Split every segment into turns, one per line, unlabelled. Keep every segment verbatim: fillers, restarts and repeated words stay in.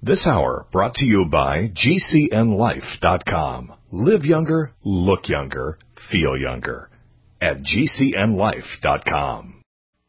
This hour brought to you by G C N life dot com. Live younger, look younger, feel younger at G C N life dot com.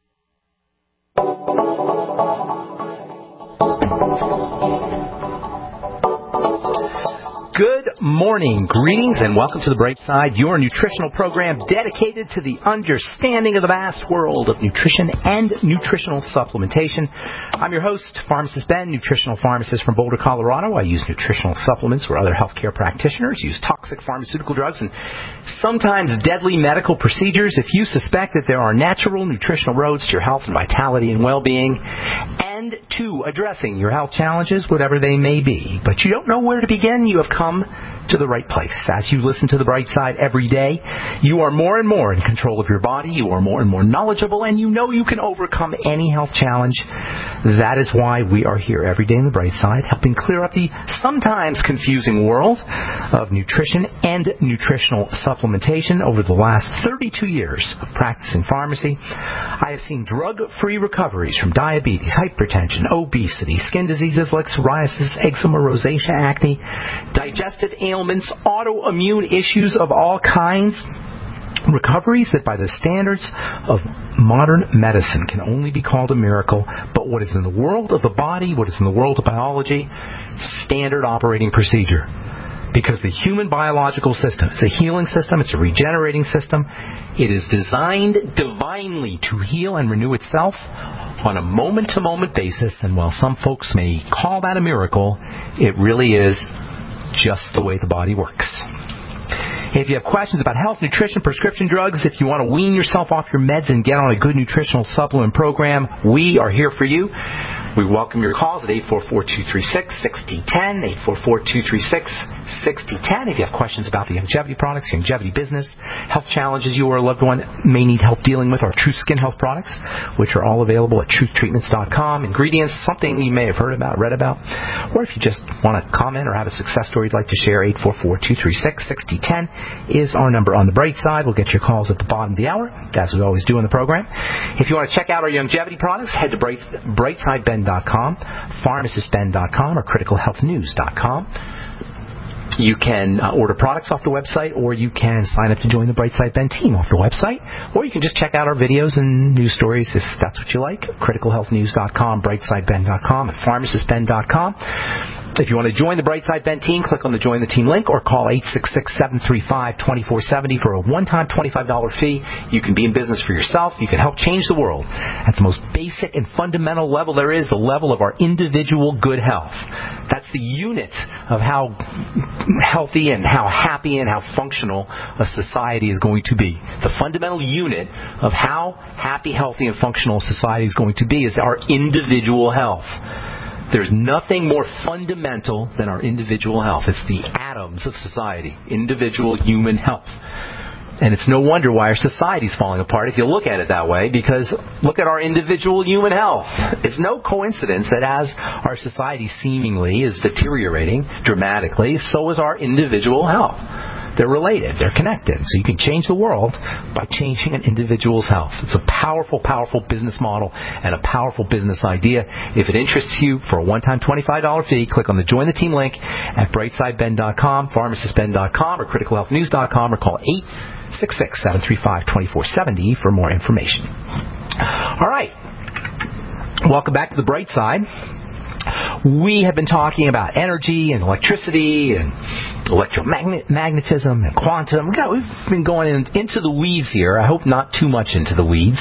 Good morning, greetings, and welcome to The Bright Side, your nutritional program dedicated to the understanding of the vast world of nutrition and nutritional supplementation. I'm your host, Pharmacist Ben, nutritional pharmacist from Boulder, Colorado. I use nutritional supplements where other healthcare practitioners use toxic pharmaceutical drugs and sometimes deadly medical procedures. If you suspect that there are natural nutritional roads to your health and vitality and well-being, and to addressing your health challenges, whatever they may be, but you don't know where to begin, you have come to the right place. As you listen to The Bright Side every day, you are more and more in control of your body, you are more and more knowledgeable, and you know you can overcome any health challenge. That is why we are here every day in The Bright Side, helping clear up the sometimes confusing world of nutrition and nutritional supplementation. Over the last thirty-two years of practicing pharmacy, I have seen drug-free recoveries from diabetes, hypertension, obesity, skin diseases like psoriasis, eczema, rosacea, acne, digestive ailments, autoimmune issues of all kinds, recoveries that by the standards of modern medicine can only be called a miracle, but what is in the world of the body, what is in the world of biology, standard operating procedure. Because the human biological system is a healing system, it's a regenerating system. It is designed divinely to heal and renew itself on a moment-to-moment basis, and while some folks may call that a miracle, it really is just the way the body works. If you have questions about health, nutrition, prescription drugs, if you want to wean yourself off your meds and get on a good nutritional supplement program, we are here for you. We welcome your calls at eight four four, two three six, six zero one zero, eight four four, two three six, six zero one zero. If you have questions about the longevity products, longevity business, health challenges you or a loved one may need help dealing with, our Truth Skin Health products, which are all available at truth treatments dot com. Ingredients, something you may have heard about, read about, or if you just want to comment or have a success story you'd like to share, eight four four, two three six, six zero one zero is our number on the Bright Side. We'll get your calls at the bottom of the hour, as we always do in the program. If you want to check out our longevity products, head to bright, brightside ben dot com, pharmacist ben dot com, or critical health news dot com. You can uh, order products off the website, or you can sign up to join the Brightside Ben team off the website, or you can just check out our videos and news stories if that's what you like. critical health news dot com, brightside ben dot com, and pharmacist ben dot com. If you want to join the Brightside Ben team, click on the Join the Team link or call eight six six, seven three five, two four seven zero for a one-time twenty-five dollars fee. You can be in business for yourself. You can help change the world at the most basic and fundamental level there is, the level of our individual good health. That's the unit of how healthy and how happy and how functional a society is going to be. The fundamental unit of how happy, healthy, and functional a society is going to be is our individual health. There's nothing more fundamental than our individual health. It's the atoms of society, individual human health. And it's no wonder why our society's falling apart if you look at it that way, because look at our individual human health. It's no coincidence that as our society seemingly is deteriorating dramatically, so is our individual health. They're related. They're connected. So you can change the world by changing an individual's health. It's a powerful, powerful business model and a powerful business idea. If it interests you, for a one-time twenty-five dollars fee, click on the Join the Team link at brightside ben dot com, pharmacist ben dot com, or critical health news dot com, or call eight six six, seven three five, two four seven zero for more information. All right. Welcome back to The Bright Side. We have been talking about energy and electricity and electromagnetism and quantum. We've been going in, into the weeds here. I hope not too much into the weeds.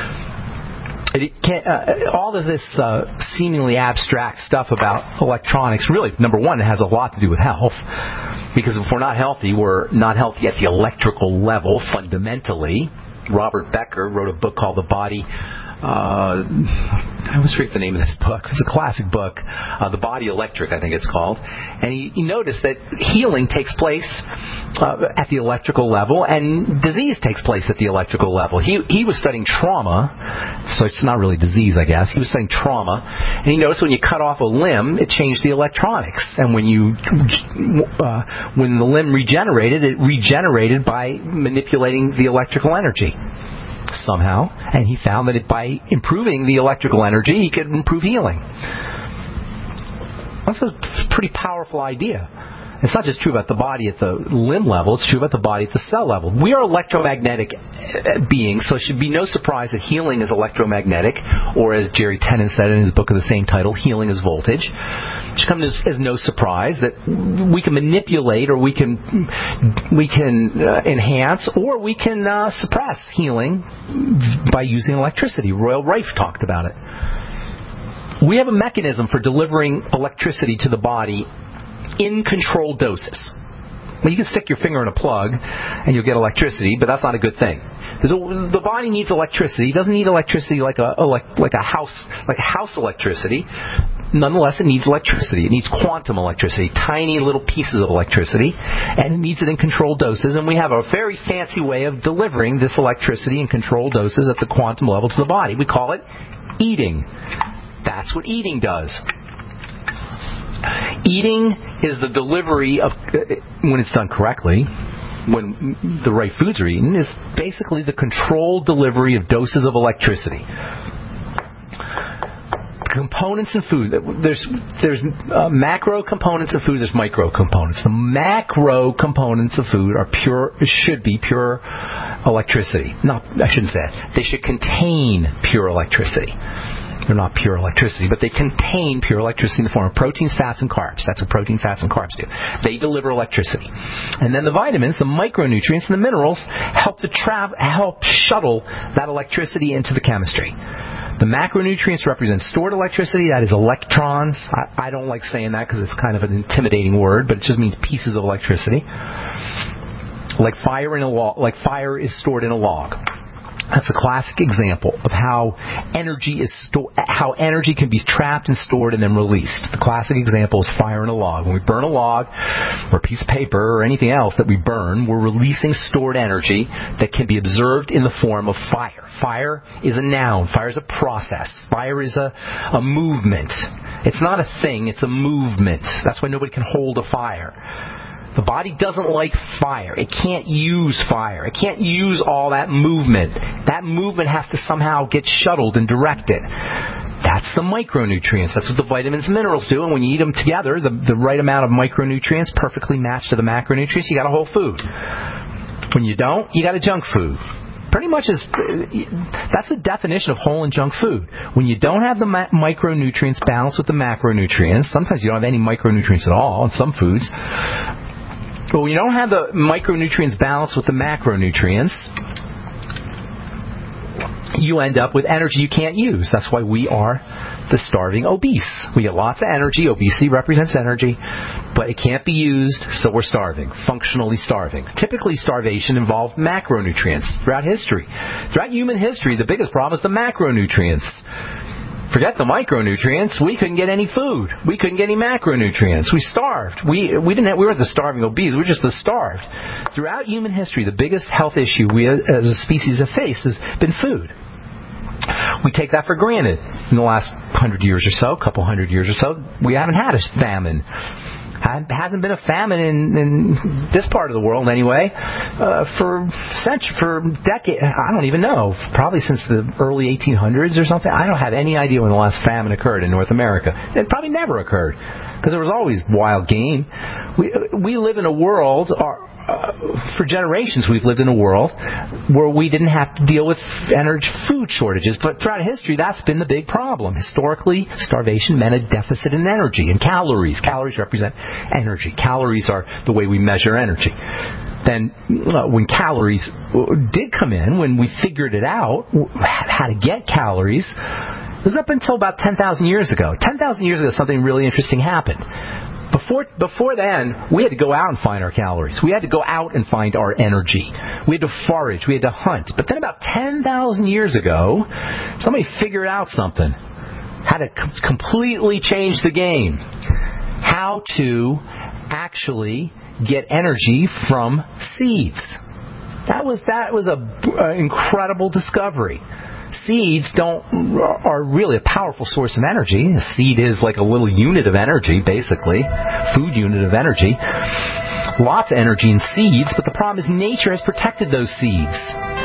It can, uh, all of this uh, seemingly abstract stuff about electronics, really, number one, it has a lot to do with health. Because if we're not healthy, we're not healthy at the electrical level, fundamentally. Robert Becker wrote a book called The Body Uh, I always forget the name of this book. It's a classic book, uh, The Body Electric, I think it's called. And he, he noticed that healing takes place uh, at the electrical level, and disease takes place at the electrical level. He he was studying trauma, so it's not really disease, I guess. He was studying trauma, and he noticed when you cut off a limb, it changed the electronics. And when you uh, when the limb regenerated, it regenerated by manipulating the electrical energy somehow, and he found that it, by improving the electrical energy, he could improve healing. That's a pretty powerful idea. It's not just true about the body at the limb level, it's true about the body at the cell level. We are electromagnetic beings, so it should be no surprise that healing is electromagnetic, or as Jerry Tennant said in his book of the same title, Healing is Voltage. It should come as, as no surprise that we can manipulate, or we can we can uh, enhance, or we can uh, suppress healing by using electricity. Royal Rife talked about it. We have a mechanism for delivering electricity to the body in controlled doses. Well, you can stick your finger in a plug and you'll get electricity, but that's not a good thing. A, the body needs electricity. It doesn't need electricity like a like a house like a house electricity. Nonetheless, it needs electricity. It needs quantum electricity, tiny little pieces of electricity, and it needs it in controlled doses. And we have a very fancy way of delivering this electricity in controlled doses at the quantum level to the body. We call it eating. That's what eating does. Eating is the delivery of, when it's done correctly, when the right foods are eaten, is basically the controlled delivery of doses of electricity. Components in food. There's there's uh, macro components of food. There's micro components. The macro components of food are pure. Should be pure electricity. No, I shouldn't say that. They should contain pure electricity. They're not pure electricity, but they contain pure electricity in the form of proteins, fats, and carbs. That's what protein, fats, and carbs do. They deliver electricity. And then the vitamins, the micronutrients, and the minerals help to tra- help shuttle that electricity into the chemistry. The macronutrients represent stored electricity. That is electrons. I, I don't like saying that because it's kind of an intimidating word, but it just means pieces of electricity. Like fire in a log, like fire is stored in a log. That's a classic example of how energy is sto- how energy can be trapped and stored and then released. The classic example is fire in a log. When we burn a log or a piece of paper or anything else that we burn, we're releasing stored energy that can be observed in the form of fire. Fire is a noun. Fire is a process. Fire is a, a movement. It's not a thing. It's a movement. That's why nobody can hold a fire. The body doesn't like fire. It can't use fire. It can't use all that movement. That movement has to somehow get shuttled and directed. That's the micronutrients. That's what the vitamins and minerals do. And when you eat them together, the, the right amount of micronutrients perfectly matched to the macronutrients, you got a whole food. When you don't, you got a junk food. Pretty much is that's the definition of whole and junk food. When you don't have the ma- micronutrients balanced with the macronutrients, sometimes you don't have any micronutrients at all in some foods. But when you don't have the micronutrients balanced with the macronutrients, you end up with energy you can't use. That's why we are the starving obese. We get lots of energy. Obesity represents energy, but it can't be used, so we're starving, functionally starving. Typically, starvation involved macronutrients throughout history. Throughout human history, the biggest problem is the macronutrients. Forget the micronutrients. We couldn't get any food. We couldn't get any macronutrients. We starved. We we didn't have, we weren't the starving obese. We were just the starved. Throughout human history, the biggest health issue we as a species have faced has been food. We take that for granted. In the last hundred years or so, couple hundred years or so, we haven't had a famine. Hasn't been a famine in, in this part of the world anyway uh, for centuries, for decades. I don't even know. Probably since the early eighteen hundreds or something. I don't have any idea when the last famine occurred in North America. It probably never occurred because there was always wild game. We we live in a world. Our, Uh, for generations we've lived in a world where we didn't have to deal with energy food shortages, but throughout history that's been the big problem. Historically, starvation meant a deficit in energy and calories. Calories represent energy. Calories are the way we measure energy. Then uh, when calories did come in, when we figured it out, how to get calories, it was up until about ten thousand years ago. ten thousand years ago something really interesting happened. Before before then, we had to go out and find our calories. We had to go out and find our energy. We had to forage. We had to hunt. But then about ten thousand years ago, somebody figured out something. How to com- completely change the game. How to actually get energy from seeds. That was that was a, a incredible discovery. Seeds don't are really a powerful source of energy. A seed is like a little unit of energy, basically, food unit of energy. Lots of energy in seeds, but the problem is nature has protected those seeds.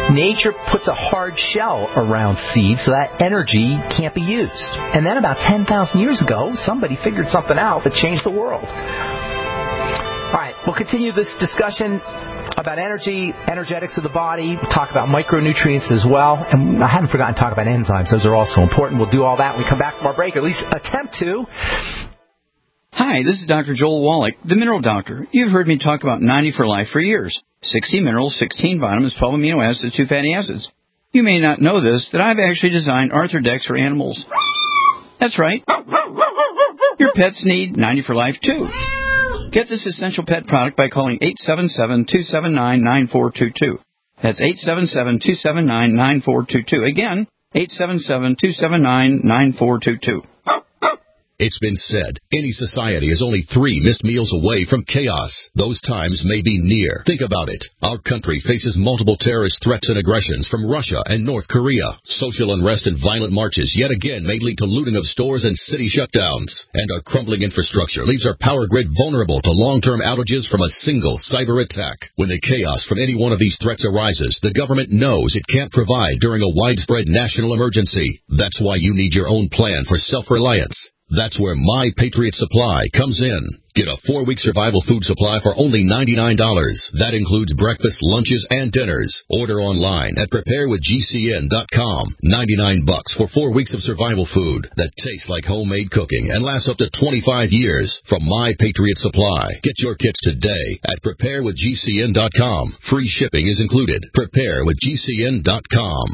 nature puts a hard shell around seeds so that energy can't be used. And then about ten thousand years ago, somebody figured something out that changed the world. All right, we'll continue this discussion about energy, energetics of the body. We'll talk about micronutrients as well. And I haven't forgotten to talk about enzymes. Those are also important. We'll do all that when we come back from our break, or at least attempt to.
Hi, this is Doctor Joel Wallach, the Mineral Doctor. You've heard me talk about ninety for Life for years. sixty minerals, sixteen vitamins, twelve amino acids, two fatty acids. You may not know this, that I've actually designed Arthrodex for animals. That's right. Your pets need ninety for Life, too. Get this essential pet product by calling eight seven seven, two seven nine, nine four two two. That's eight seven seven, two seven nine, nine four two two. Again, eight seven seven, two seven nine, nine four two two.
It's been said, any society is only three missed meals away from chaos. Those times may be near. Think about it. Our country faces multiple terrorist threats and aggressions from Russia and North Korea. Social unrest and violent marches yet again may lead to looting of stores and city shutdowns. And our crumbling infrastructure leaves our power grid vulnerable to long-term outages from a single cyber attack. When the chaos from any one of these threats arises, the government knows it can't provide during a widespread national emergency. That's why you need your own plan for self-reliance. That's where My Patriot Supply comes in. Get a four-week survival food supply for only ninety-nine dollars. That includes breakfast, lunches, and dinners. Order online at prepare with G C N dot com. ninety-nine bucks for four weeks of survival food that tastes like homemade cooking and lasts up to twenty-five years from My Patriot Supply. Get your kits today at prepare with G C N dot com. Free shipping is included. prepare with G C N dot com.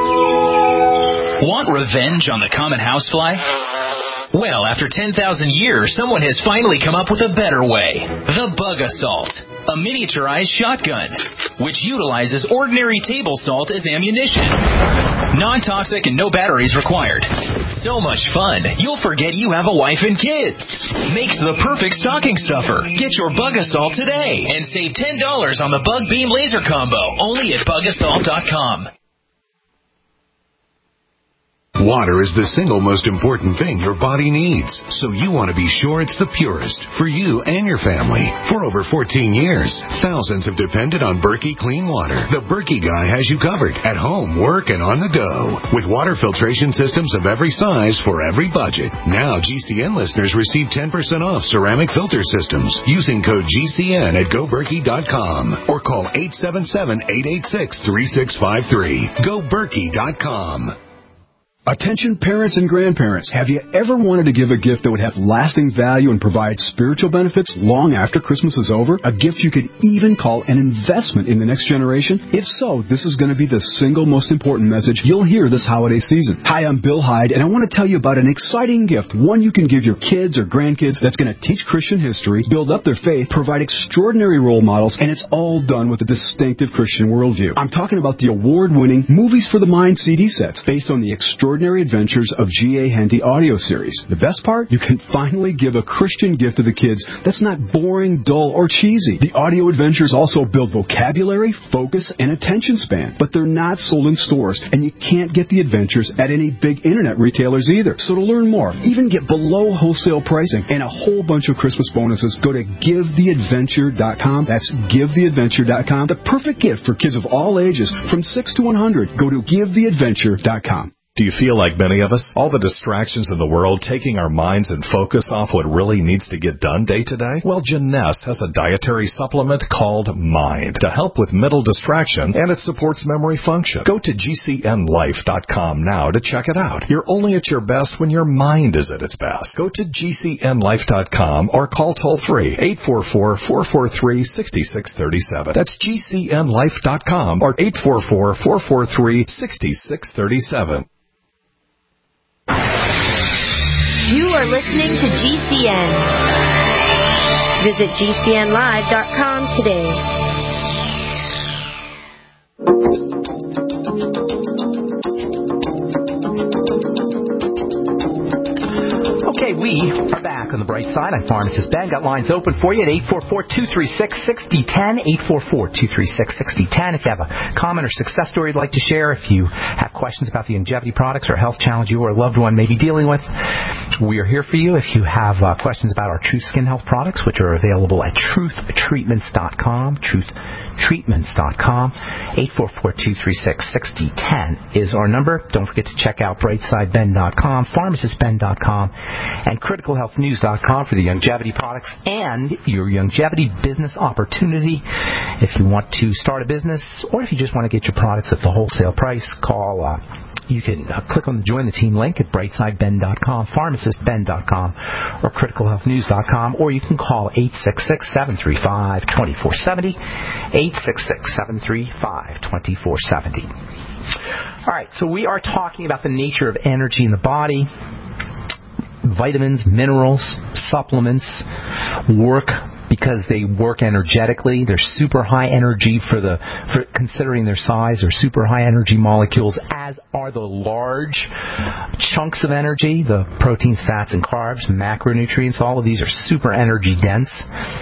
Want revenge on the common housefly? Well, after ten thousand years, someone has finally come up with a better way. The Bug Assault, a miniaturized shotgun, which utilizes ordinary table salt as ammunition. Non-toxic and no batteries required. So much fun, you'll forget you have a wife and kids. Makes the perfect stocking stuffer. Get your Bug Assault today and save ten dollars on the Bug Beam Laser Combo, only at bug assault dot com.
Water is the single most important thing your body needs, so you want to be sure it's the purest for you and your family. For over fourteen years, thousands have depended on Berkey Clean Water. The Berkey guy has you covered at home, work, and on the go. With water filtration systems of every size for every budget. Now G C N listeners receive ten percent off ceramic filter systems using code G C N at go berkey dot com or call eight seven seven, eight eight six, three six five three. go berkey dot com.
Attention parents and grandparents, have you ever wanted to give a gift that would have lasting value and provide spiritual benefits long after Christmas is over? A gift you could even call an investment in the next generation? If so, this is going to be the single most important message you'll hear this holiday season. Hi, I'm Bill Hyde, and I want to tell you about an exciting gift, one you can give your kids or grandkids that's going to teach Christian history, build up their faith, provide extraordinary role models, and it's all done with a distinctive Christian worldview. I'm talking about the award-winning Movies for the Mind C D sets, based on the extraordinary Extraordinary Adventures of G A Henty audio series. The best part? You can finally give a Christian gift to the kids that's not boring, dull, or cheesy. The audio adventures also build vocabulary, focus, and attention span, but they're not sold in stores, and you can't get the adventures at any big internet retailers either. So to learn more, even get below wholesale pricing and a whole bunch of Christmas bonuses, go to give the adventure dot com. That's give the adventure dot com. The perfect gift for kids of all ages, from six to one hundred. Go to give the adventure dot com.
Do you feel like many of us? All the distractions in the world taking our minds and focus off what really needs to get done day to day? Well, Jeunesse has a dietary supplement called Mind to help with mental distraction, and it supports memory function. Go to G C N life dot com now to check it out. You're only at your best when your mind is at its best. Go to G C N life dot com or call toll-free eight four four, four four three, six six three seven. That's G C N life dot com or eight four four, four four three, six six three seven.
You are listening to G C N. Visit G C N live dot com today.
Okay, we are back on the bright side. I'm Pharmacist Ben. Got lines open for you at eight four four, two three six, six zero one zero, eight four four, two three six, six zero one zero. If you have a comment or success story you'd like to share, if you have questions about the longevity products or health challenge you or a loved one may be dealing with, we are here for you. If you have uh, questions about our Truth Skin Health products, which are available at truth treatments dot com, truth treatments dot com. eight four four, two three six, six zero one zero is our number. Don't forget to check out brightside ben dot com, pharmacist ben dot com, and critical health news dot com for the longevity products and your longevity business opportunity. If you want to start a business or if you just want to get your products at the wholesale price, call uh, You can uh, click on the Join the Team link at brightside ben dot com, pharmacist ben dot com, or critical health news dot com, or you can call eight six six, seven three five, two four seven zero, eight six six, seven three five, two four seven zero. All right, so we are talking about the nature of energy in the body. Vitamins, minerals, supplements work because they work energetically. They're super high energy for the for considering their size. They're super high energy molecules, as are the large chunks of energy, the proteins, fats, and carbs, macronutrients. All of these are super energy dense.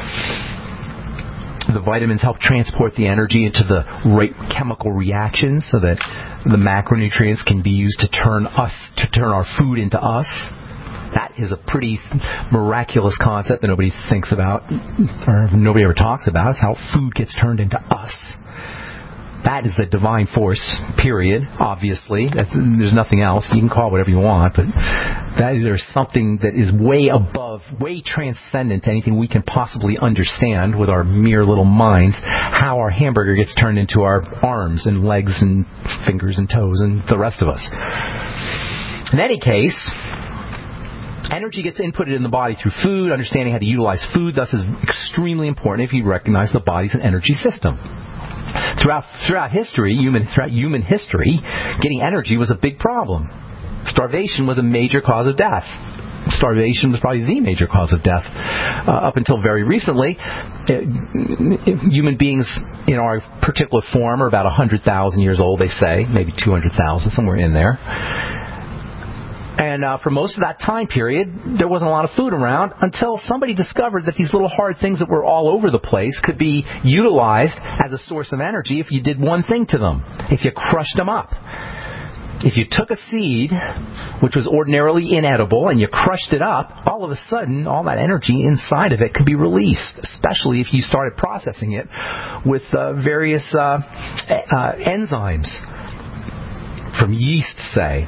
The vitamins help transport the energy into the right chemical reactions so that the macronutrients can be used to turn us to turn our food into us. That is a pretty miraculous concept that nobody thinks about, or nobody ever talks about. It's how food gets turned into us. That is the divine force, period, obviously. That's, there's nothing else. You can call it whatever you want, but that, there's something that is way above, way transcendent to anything we can possibly understand with our mere little minds, how our hamburger gets turned into our arms and legs and fingers and toes and the rest of us. In any case, energy gets inputted in the body through food. Understanding how to utilize food, thus, is extremely important if you recognize the body's an energy system. Throughout throughout history, human throughout human history, getting energy was a big problem. Starvation was a major cause of death. Starvation was probably the major cause of death. Uh, up until very recently, it, human beings in our particular form are about one hundred thousand years old, they say, maybe two hundred thousand, somewhere in there. And uh, for most of that time period, there wasn't a lot of food around until somebody discovered that these little hard things that were all over the place could be utilized as a source of energy if you did one thing to them, if you crushed them up. If you took a seed, which was ordinarily inedible, and you crushed it up, all of a sudden, all that energy inside of it could be released, especially if you started processing it with uh, various uh, uh, enzymes, from yeast, say.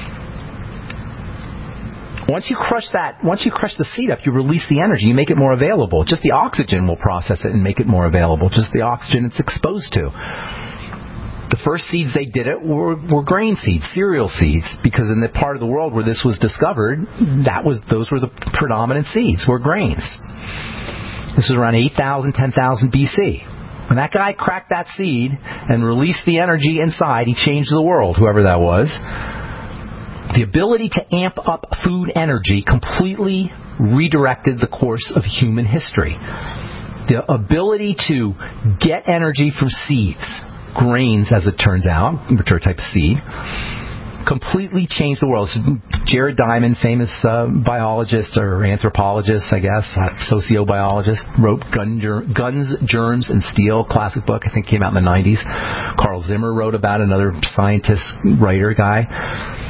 Once you crush that, once you crush the seed up, you release the energy, you make it more available. Just the oxygen will process it and make it more available. Just the oxygen it's exposed to. The first seeds they did it were, were grain seeds, cereal seeds, because in the part of the world where this was discovered, that was those were the predominant seeds, were grains. This was around eight thousand, ten thousand B C. When that guy cracked that seed and released the energy inside, he changed the world, whoever that was. The ability to amp up food energy completely redirected the course of human history. The ability to get energy from seeds, grains as it turns out, which are a type of seed, completely changed the world. So Jared Diamond, famous uh, biologist or anthropologist, I guess, uh, sociobiologist, wrote Gun Ger- Guns, Germs, and Steel, classic book, I think came out in the nineties. Carl Zimmer wrote about it, another scientist, writer guy.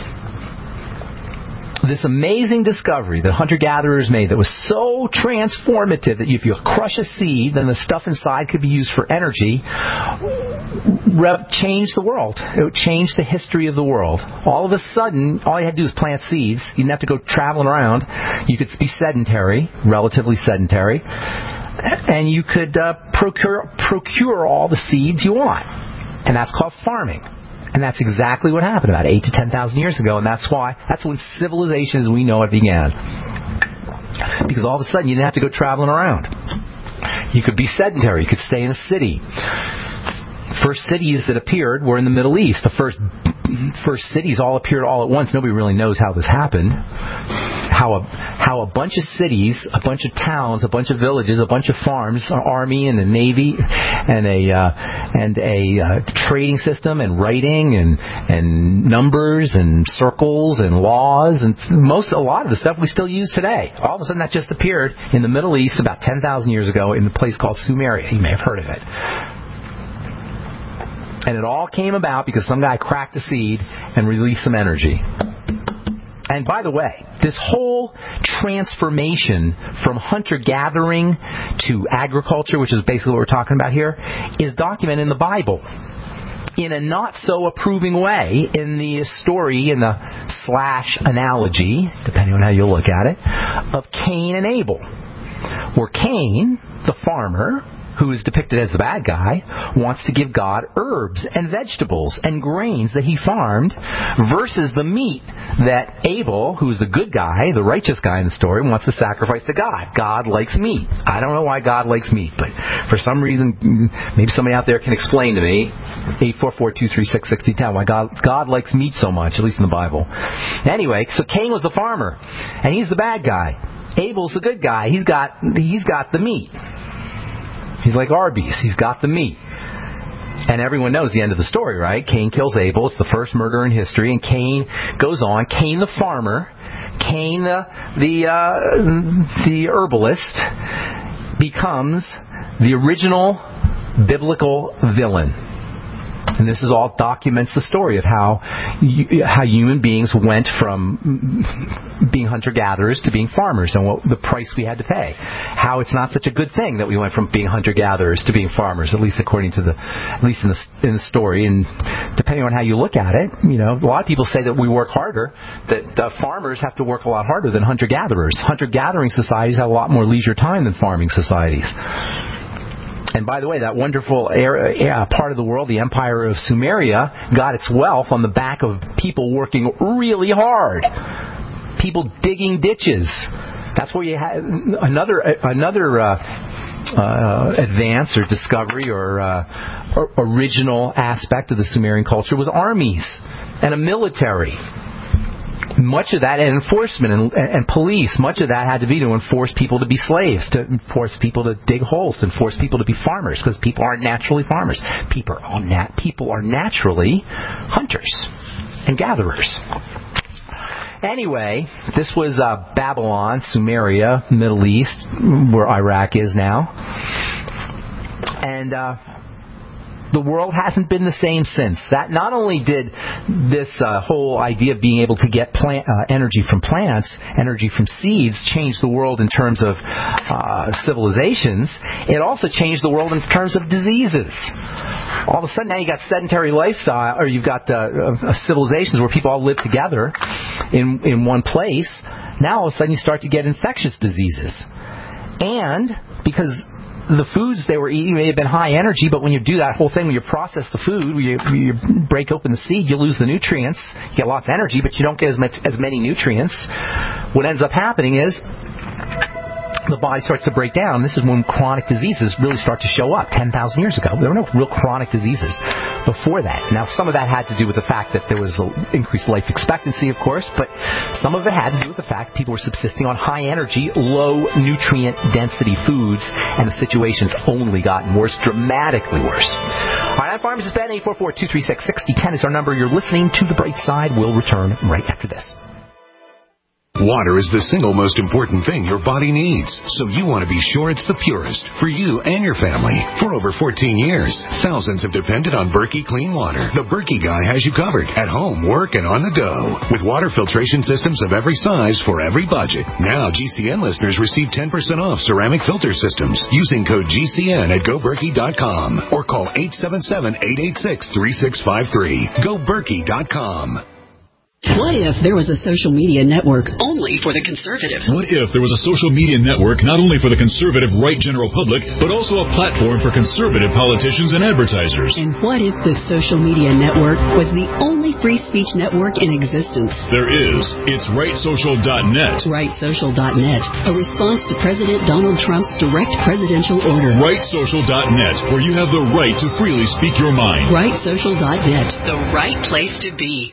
This amazing discovery that hunter-gatherers made that was so transformative that if you crush a seed, then the stuff inside could be used for energy, changed the world. It would change the history of the world. All of a sudden, all you had to do was plant seeds. You didn't have to go traveling around. You could be sedentary, relatively sedentary, and you could uh, procure, procure all the seeds you want. And that's called farming. And that's exactly what happened about eight to ten thousand years ago, and that's why that's when civilization as we know it began. Because all of a sudden you didn't have to go traveling around. You could be sedentary. You could stay in a city. First cities that appeared were in the Middle East. The first first cities all appeared all at once. Nobody really knows how this happened. How a how a bunch of cities, a bunch of towns, a bunch of villages, a bunch of farms, an army and a navy, and a uh, and a uh, trading system, and writing, and and numbers, and circles, and laws, and most a lot of the stuff we still use today. All of a sudden, that just appeared in the Middle East about ten thousand years ago in a place called Sumeria. You may have heard of it. And it all came about because some guy cracked a seed and released some energy. And by the way, this whole transformation from hunter-gathering to agriculture, which is basically what we're talking about here, is documented in the Bible in a not-so-approving way in the story, in the slash analogy, depending on how you look at it, of Cain and Abel, where Cain, the farmer, who is depicted as the bad guy, wants to give God herbs and vegetables and grains that he farmed versus the meat that Abel, who's the good guy, the righteous guy in the story, wants to sacrifice to God. God likes meat. I don't know why God likes meat, but for some reason, maybe somebody out there can explain to me, eight four four, two three six, six zero one zero, why God, God likes meat so much, at least in the Bible. Anyway, so Cain was the farmer, and he's the bad guy. Abel's the good guy. He's got, he's got the meat. He's like Arby's. He's got the meat. And everyone knows the end of the story, right? Cain kills Abel. It's the first murder in history. And Cain goes on. Cain the farmer, Cain the the, uh, the herbalist, becomes the original biblical villain. And this is all documents the story of how you, how human beings went from being hunter-gatherers to being farmers, and what the price we had to pay. How it's not such a good thing that we went from being hunter-gatherers to being farmers, at least according to the, at least in the in the story. And depending on how you look at it, you know, a lot of people say that we work harder, that uh, farmers have to work a lot harder than hunter-gatherers. Hunter-gathering societies have a lot more leisure time than farming societies. And by the way, that wonderful area, part of the world, the Empire of Sumeria, got its wealth on the back of people working really hard. People digging ditches. That's where you had another another uh, uh, advance or discovery or, uh, or original aspect of the Sumerian culture was armies and a military. Much of that, and enforcement and, and police, much of that had to be to enforce people to be slaves, to enforce people to dig holes, to enforce people to be farmers, because people aren't naturally farmers. People are, nat- people are naturally hunters and gatherers. Anyway, this was uh, Babylon, Sumeria, Middle East, where Iraq is now. And uh, the world hasn't been the same since. That not only did this uh, whole idea of being able to get plant, uh, energy from plants, energy from seeds, change the world in terms of uh, civilizations, it also changed the world in terms of diseases. All of a sudden now you got sedentary lifestyle, or you've got uh, uh, civilizations where people all live together in in one place. Now all of a sudden you start to get infectious diseases. And because the foods they were eating may have been high energy, but when you do that whole thing, when you process the food, when you, you break open the seed, you lose the nutrients. You get lots of energy, but you don't get as much, as many nutrients. What ends up happening is the body starts to break down. This is when chronic diseases really start to show up. ten thousand years ago, there were no real chronic diseases before that. Now, some of that had to do with the fact that there was increased life expectancy, of course, but some of it had to do with the fact that people were subsisting on high-energy, low-nutrient density foods, and the situation's only gotten worse, dramatically worse. All right, I'm Pharmacist Ben. eight four four, two three six, six zero one zero is our number. You're listening to The Bright Side. We'll return right after this.
Water is the single most important thing your body needs, so you want to be sure it's the purest for you and your family. For over fourteen years, thousands have depended on Berkey Clean Water. The Berkey guy has you covered at home, work, and on the go. With water filtration systems of every size for every budget. Now G C N listeners receive ten percent off ceramic filter systems using code G C N at go berkey dot com or call eight seven seven, eight eight six, three six five three. go berkey dot com.
What if there was a social media network only for the conservative?
What if there was a social media network not only for the conservative right general public, but also a platform for conservative politicians and advertisers?
And what if the social media network was the only free speech network in existence?
There is. It's right social dot net.
right social dot net, a response to President Donald Trump's direct presidential order.
right social dot net, where you have the right to freely speak your mind.
right social dot net, the right place to be.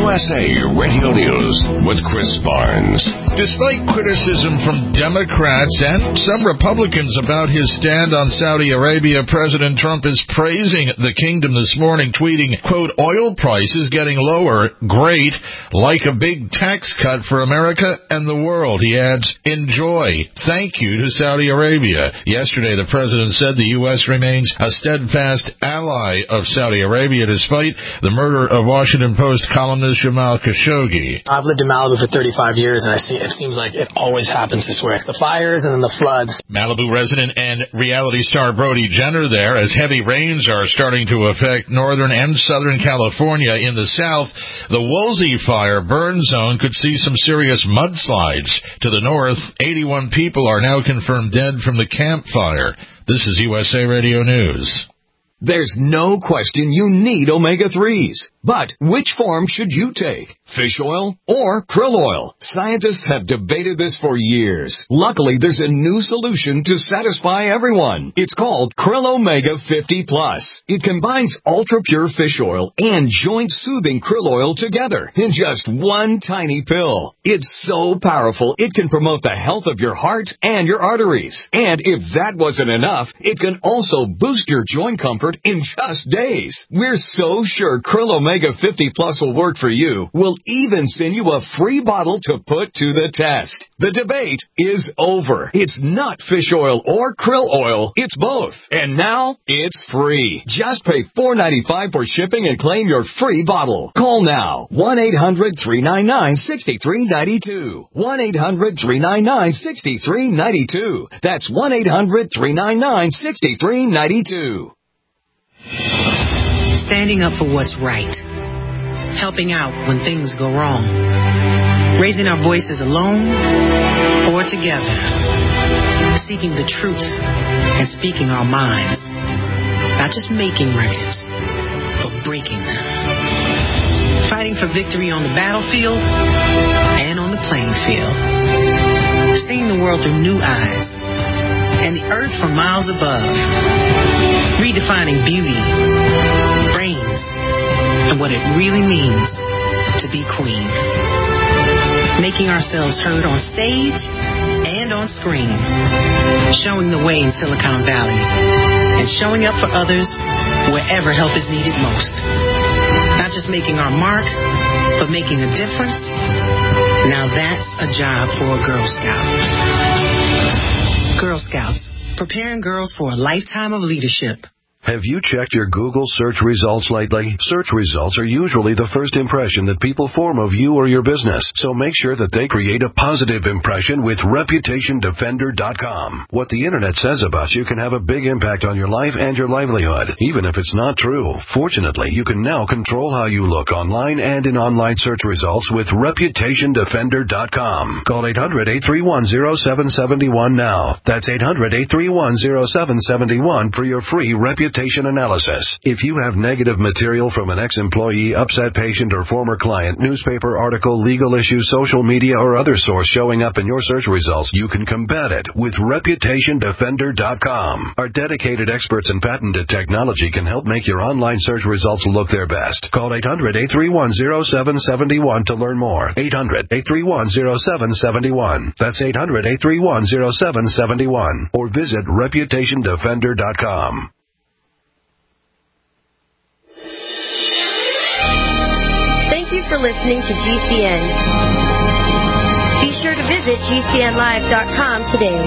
U S A Radio News with Chris Barnes.
Despite criticism from Democrats and some Republicans about his stand on Saudi Arabia, President Trump is praising the kingdom this morning, tweeting, quote, oil prices getting lower, great, like a big tax cut for America and the world. He adds, enjoy. Thank you to Saudi Arabia. Yesterday, the president said the U S remains a steadfast ally of Saudi Arabia despite the murder of Washington Post columnist Jamal Khashoggi.
I've lived in Malibu for thirty-five years, and I see, it seems like it always happens this way. The fires and then the floods.
Malibu resident and reality star Brody Jenner there, as heavy rains are starting to affect northern and southern California. In the south, the Woolsey fire burn zone could see some serious mudslides. To the north, eighty-one people are now confirmed dead from the Camp Fire. This is U S A Radio News.
There's no question you need omega threes. But which form should you take? Fish oil or krill oil? Scientists have debated this for years. Luckily, there's a new solution to satisfy everyone. It's called Krill Omega fifty plus. It combines ultra-pure fish oil and joint-soothing krill oil together in just one tiny pill. It's so powerful, it can promote the health of your heart and your arteries. And if that wasn't enough, it can also boost your joint comfort in just days. We're so sure Krill Omega fifty plus will work for you. We'll even send you a free bottle to put to the test. The debate is over. It's not fish oil or krill oil. It's both. And now it's free. Just pay four dollars and ninety-five cents for shipping and claim your free bottle. Call now. one eight hundred three nine nine six three nine two. one eight hundred three nine nine six three nine two. That's one eight hundred three nine nine six three nine two.
Standing up for what's right. Helping out when things go wrong. Raising our voices alone or together. Seeking the truth and speaking our minds. Not just making records, but breaking them. Fighting for victory on the battlefield and on the playing field. Seeing the world through new eyes and the earth from miles above. Redefining beauty, brains, and what it really means to be queen. Making ourselves heard on stage and on screen. Showing the way in Silicon Valley. And showing up for others wherever help is needed most. Not just making our mark, but making a difference. Now that's a job for a Girl Scout. Girl Scouts, preparing girls for a lifetime of leadership.
Have you checked your Google search results lately? Search results are usually the first impression that people form of you or your business, so make sure that they create a positive impression with Reputation Defender dot com. What the Internet says about you can have a big impact on your life and your livelihood, even if it's not true. Fortunately, you can now control how you look online and in online search results with Reputation Defender dot com. Call eight hundred eight three one zero seven seven one now. That's eight hundred eight three one zero seven seven one for your free Reputation analysis. If you have negative material from an ex-employee, upset patient, or former client, newspaper article, legal issue, social media, or other source showing up in your search results, you can combat it with Reputation Defender dot com. Our dedicated experts in patented technology can help make your online search results look their best. Call eight hundred eight three one zero seven seven one to learn more. eight hundred eight three one zero seven seven one. That's eight hundred eight three one zero seven seven one. Or visit Reputation Defender dot com.
Thank you for listening to G C N. Be sure to visit G C N live dot com today.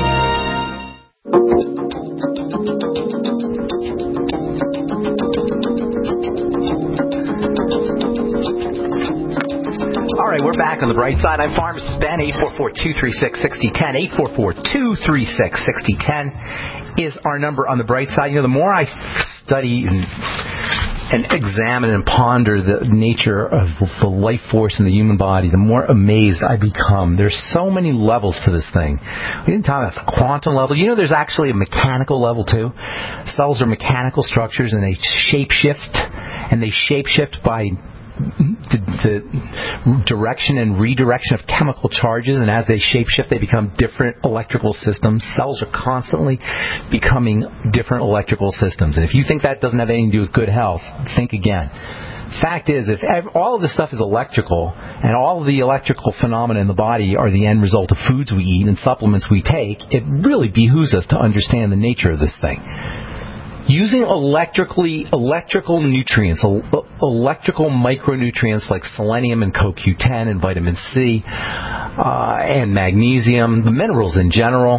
All right, we're back on the bright side. I'm Pharmacist Ben. eight four four, two three six, six zero one zero. eight four four, two three six, six zero one zero is our number on the bright side. You know, the more I study and and examine and ponder the nature of the life force in the human body, the more amazed I become. There's so many levels to this thing. We didn't talk about the quantum level. You know, there's actually a mechanical level, too. Cells are mechanical structures, and they shape-shift, and they shape-shift by the, the direction and redirection of chemical charges, and as they shapeshift, they become different electrical systems. Cells are constantly becoming different electrical systems. And if you think that doesn't have anything to do with good health, think again. Fact is, if ev- all of this stuff is electrical, and all of the electrical phenomena in the body are the end result of foods we eat and supplements we take, it really behooves us to understand the nature of this thing. Using electrically electrical nutrients, el- electrical micronutrients like selenium and C O Q ten and vitamin C uh, and magnesium, the minerals in general,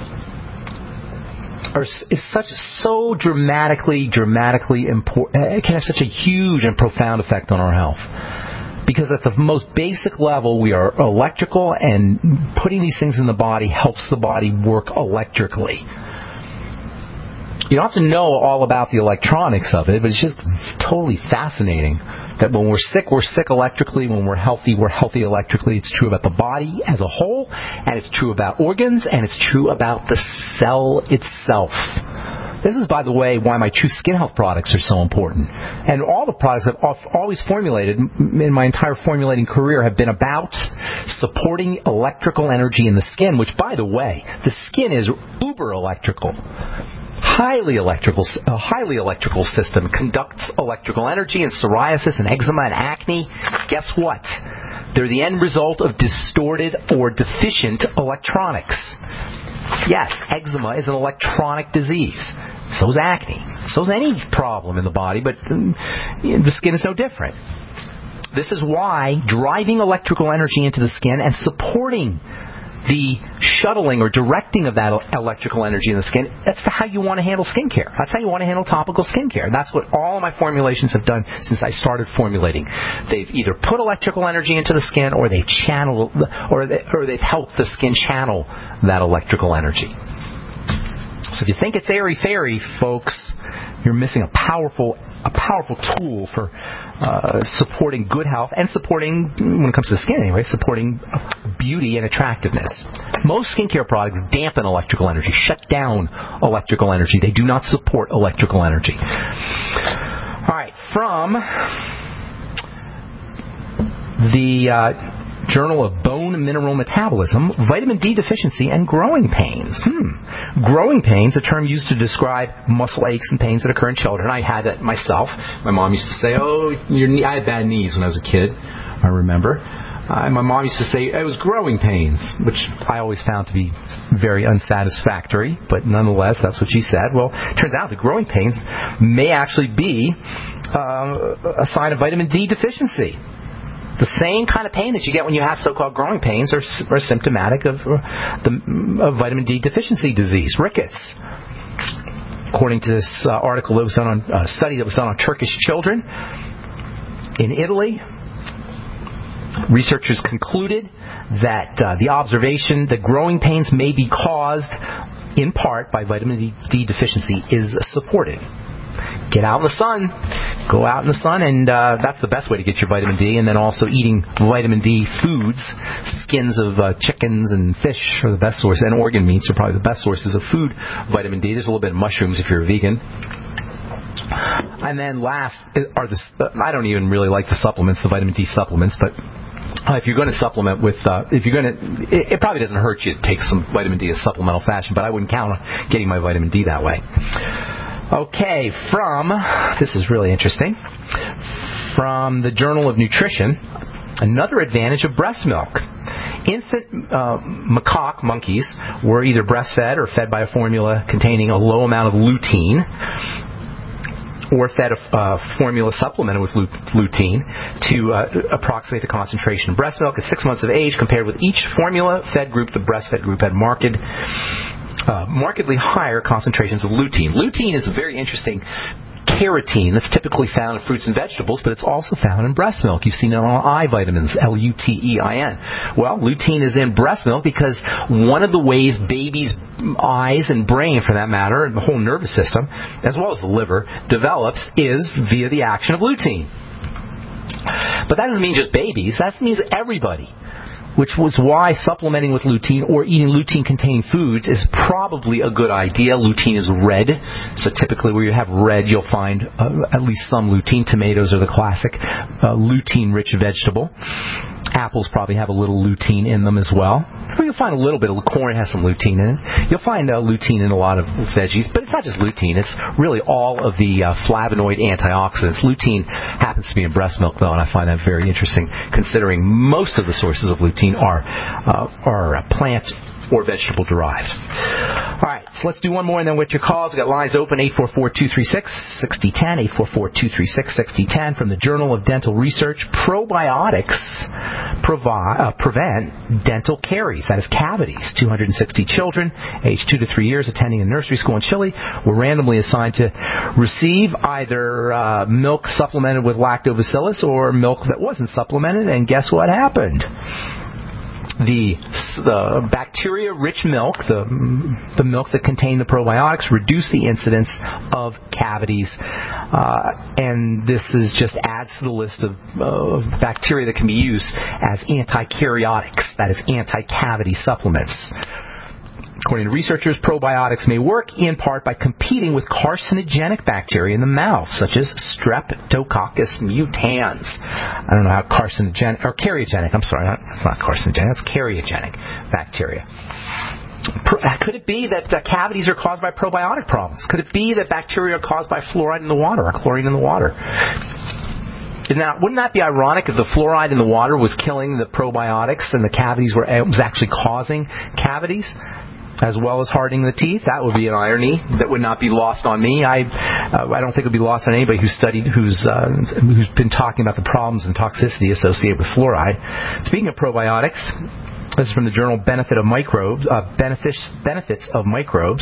Are, is such so dramatically, dramatically important. It can have such a huge and profound effect on our health. Because at the most basic level, we are electrical, and putting these things in the body helps the body work electrically. You don't have to know all about the electronics of it, but it's just totally fascinating that when we're sick, we're sick electrically. When we're healthy, we're healthy electrically. It's true about the body as a whole, and it's true about organs, and it's true about the cell itself. This is, by the way, why my True Skin Health products are so important. And all the products I've always formulated in my entire formulating career have been about supporting electrical energy in the skin, which, by the way, the skin is uber electrical. Highly electrical, a highly electrical system conducts electrical energy, and psoriasis and eczema and acne, guess what? They're the end result of distorted or deficient electronics. Yes, eczema is an electronic disease. So is acne. So is any problem in the body, but the skin is no different. This is why driving electrical energy into the skin and supporting the shuttling or directing of that electrical energy in the skin, that's how you want to handle skincare. That's how you want to handle topical skincare. That's what all of my formulations have done since I started formulating. They've either put electrical energy into the skin, or they've channeled, or, they, or they've helped the skin channel that electrical energy. So if you think it's airy-fairy, folks, you're missing a powerful, a powerful tool for uh, supporting good health and supporting, when it comes to the skin anyway, supporting beauty and attractiveness. Most skincare products dampen electrical energy, shut down electrical energy. They do not support electrical energy. All right, from the Uh, Journal of Bone Mineral Metabolism, vitamin D deficiency and growing pains. Hmm. Growing pains, a term used to describe muscle aches and pains that occur in children. I had that myself. My mom used to say, oh, your knee. I had bad knees when I was a kid, I remember. Uh, and my mom used to say it was growing pains, which I always found to be very unsatisfactory, but nonetheless, that's what she said. Well, it turns out that growing pains may actually be uh, a sign of vitamin D deficiency. The same kind of pain that you get when you have so-called growing pains are, are symptomatic of, the, of vitamin D deficiency disease, rickets. According to this uh, article that was done on a uh, study that was done on Turkish children in Italy, researchers concluded that uh, the observation that growing pains may be caused in part by vitamin D deficiency is supported. Get out in the sun. Go out in the sun, and uh, that's the best way to get your vitamin D. And then also eating vitamin D foods. Skins of uh, chickens and fish are the best source, and organ meats are probably the best sources of food vitamin D. There's a little bit of mushrooms if you're a vegan. And then last are the, I don't even really like the supplements, the vitamin D supplements, but Uh, if you're going to supplement with, uh, if you're going to, it, it probably doesn't hurt you to take some vitamin D in a supplemental fashion, but I wouldn't count on getting my vitamin D that way. Okay, from, this is really interesting, from the Journal of Nutrition, another advantage of breast milk. Infant uh, macaque monkeys were either breastfed or fed by a formula containing a low amount of lutein, or fed a uh, formula supplemented with lutein to uh, approximate the concentration of breast milk at six months of age. Compared with each formula-fed group, the breastfed group had marked, uh, markedly higher concentrations of lutein. Lutein is a very interesting carotene that's typically found in fruits and vegetables, but it's also found in breast milk. You've seen it on eye vitamins, L U T E I N. Well, lutein is in breast milk because one of the ways babies' eyes and brain, for that matter, and the whole nervous system, as well as the liver, develops is via the action of lutein. But that doesn't mean just babies. That means everybody. Which was why supplementing with lutein or eating lutein-containing foods is probably a good idea. Lutein is red, so typically where you have red, you'll find uh, at least some lutein. Tomatoes are the classic uh, lutein-rich vegetable. apples probably have a little lutein in them as well. You'll find a little bit of corn has some lutein in it. You'll find uh, lutein in a lot of veggies, but it's not just lutein. It's really all of the uh, flavonoid antioxidants. Lutein happens to be in breast milk, though, and I find that very interesting, considering most of the sources of lutein are uh, are plant or vegetable derived. All right, so let's do one more and then with your calls. We've got lines open, eight four four, two three six, six zero one zero, eight four four, two three six, six zero one zero. From the Journal of Dental Research, probiotics provi- uh, prevent dental caries, that is cavities. two hundred sixty children, aged two to three years, attending a nursery school in Chile, were randomly assigned to receive either uh, milk supplemented with lactobacillus or milk that wasn't supplemented, and guess what happened? The, the bacteria-rich milk, the, the milk that contained the probiotics, reduced the incidence of cavities. Uh, and this is just adds to the list of uh, bacteria that can be used as antikaryotics, that is, anti-cavity supplements. According to researchers, probiotics may work in part by competing with carcinogenic bacteria in the mouth, such as Streptococcus mutans. I don't know how carcinogenic, or karyogenic, I'm sorry, it's not carcinogenic, it's karyogenic bacteria. Could it be that uh, cavities are caused by probiotic problems? Could it be that bacteria are caused by fluoride in the water or chlorine in the water? Now, wouldn't that be ironic if the fluoride in the water was killing the probiotics and the cavities were was actually causing cavities, as well as hardening the teeth? That would be an irony that would not be lost on me. I uh, I don't think it would be lost on anybody who's studied, who's uh, who's been talking about the problems and toxicity associated with fluoride. Speaking of probiotics, this is from the journal Benefit of Microbes, uh, Benefits Benefits of Microbes.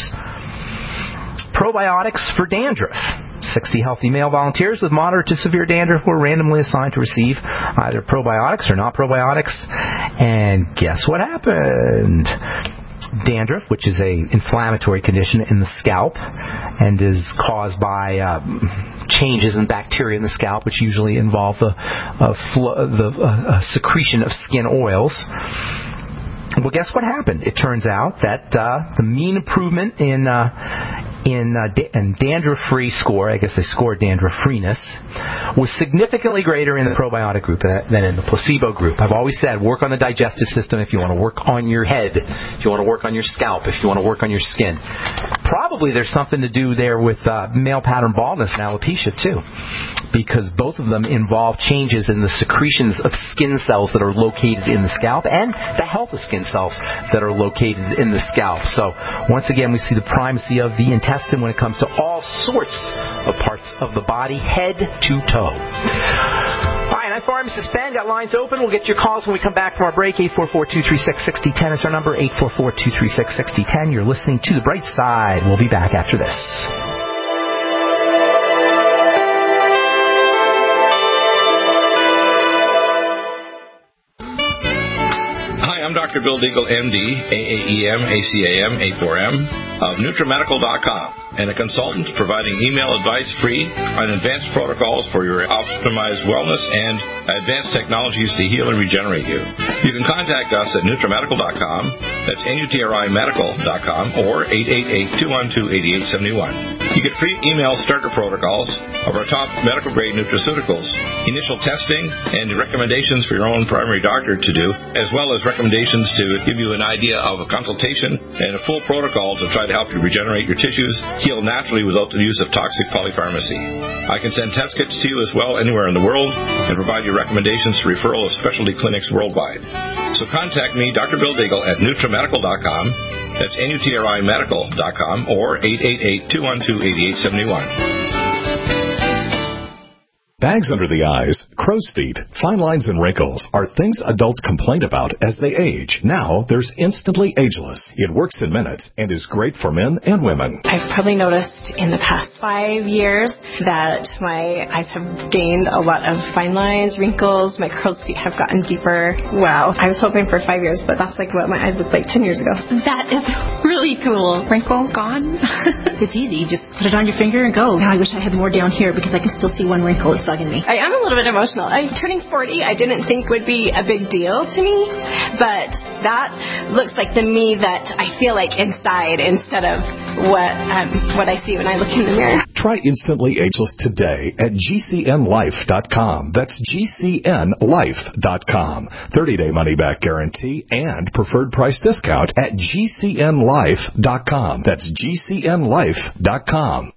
Probiotics for dandruff. sixty healthy male volunteers with moderate to severe dandruff were randomly assigned to receive either probiotics or not probiotics. And guess what happened? Dandruff, which is a inflammatory condition in the scalp and is caused by uh, changes in bacteria in the scalp, which usually involve the, uh, fl- the uh, secretion of skin oils. Well, guess what happened? It turns out that uh, the mean improvement in uh, in, uh, da- in dandruff-free score, I guess they scored dandruff-freeness, was significantly greater in the probiotic group than in the placebo group. I've always said, work on the digestive system if you want to work on your head, if you want to work on your scalp, if you want to work on your skin. Probably there's something to do there with uh, male pattern baldness and alopecia, too, because both of them involve changes in the secretions of skin cells that are located in the scalp and the health of skin cells that are located in the scalp. So once again, we see the primacy of the intestine when it comes to all sorts of parts of the body, head to toe. All right, I'm Pharmacist Ben. Got lines open. We'll get your calls when we come back from our break. eight four four, two three six, six zero one zero is our number. eight four four, two three six, six zero one zero. You're listening to The Bright Side. We'll be back after this.
I'm Doctor Bill Deagle, M D, A A E M, A C A M, A four M, of NutriMedical dot com, and a consultant providing email advice free on advanced protocols for your optimized wellness and advanced technologies to heal and regenerate you. You can contact us at NutriMedical dot com, that's N U T R I Medical dot com, or eight eight eight, two one two, eight eight seven one. You get free email starter protocols of our top medical-grade nutraceuticals, initial testing, and recommendations for your own primary doctor to do, as well as recommendations to give you an idea of a consultation and a full protocol to try to help you regenerate your tissues, heal naturally without the use of toxic polypharmacy. I can send test kits to you as well anywhere in the world and provide you recommendations for referral of specialty clinics worldwide. So contact me, Doctor Bill Deagle, at NutriMedical dot com, that's N U T R I Medical dot com, or eight eight eight, two one two, eight eight seven one.
Bags under the eyes, crow's feet, fine lines and wrinkles are things adults complain about as they age. Now, there's Instantly Ageless. It works in minutes and is great for men and women.
I've probably noticed in the past five years that my eyes have gained a lot of fine lines, wrinkles, my crow's feet have gotten deeper. Wow. I was hoping for five years, but that's like what my eyes looked like ten years ago. That is really cool. Wrinkle gone.
It's easy. You just put it on your finger and go. Now I wish I had more down here because I can still see one wrinkle. It's bugging me.
I am a little bit emotional. I'm turning forty. I didn't think would be a big deal to me, but that looks like the me that I feel like inside instead of what um, what I see when I look in the mirror.
Try Instantly Ageless today at G C N life dot com. That's G C N life dot com. thirty-day money-back guarantee and preferred price discount at G C N life dot com. That's G C N life dot com.